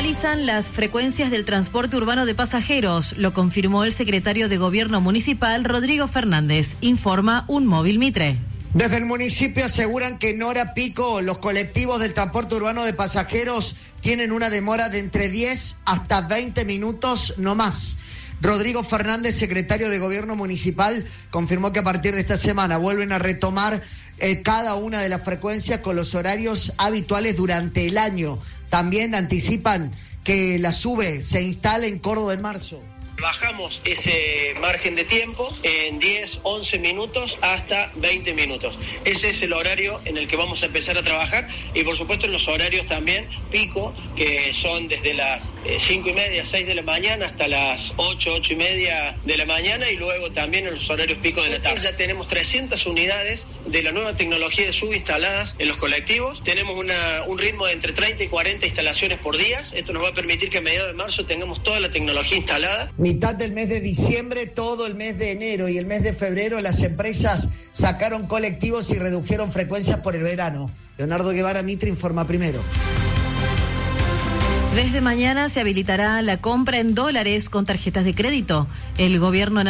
normalizan las frecuencias del transporte urbano de pasajeros, lo confirmó el secretario de Gobierno Municipal, Rodrigo Fernández, informa Un Móvil Mitre. Desde el municipio aseguran que en hora pico los colectivos del transporte urbano de pasajeros tienen una demora de entre 10 hasta 20 minutos no más. Rodrigo Fernández, secretario de Gobierno Municipal, confirmó que a partir de esta semana vuelven a retomar cada una de las frecuencias con los horarios habituales durante el año. También anticipan que la SUBE se instale en Córdoba en marzo. Bajamos ese margen de tiempo en 10, 11 minutos hasta 20 minutos. Ese es el horario en el que vamos a empezar a trabajar y por supuesto en los horarios también pico, que son desde las 5:30, 6 de la mañana hasta las 8, 8:30 de la mañana y luego también en los horarios pico de la tarde. Ya tenemos 300 unidades de la nueva tecnología de SUBE instaladas en los colectivos. Tenemos un ritmo de entre 30 y 40 instalaciones por día. Esto nos va a permitir que a mediados de marzo tengamos toda la tecnología instalada. Mitad del mes de diciembre, todo el mes de enero y el mes de febrero las empresas sacaron colectivos y redujeron frecuencias por el verano. Leonardo Guevara, Mitre, informa primero. Desde mañana se habilitará la compra en dólares con tarjetas de crédito. El gobierno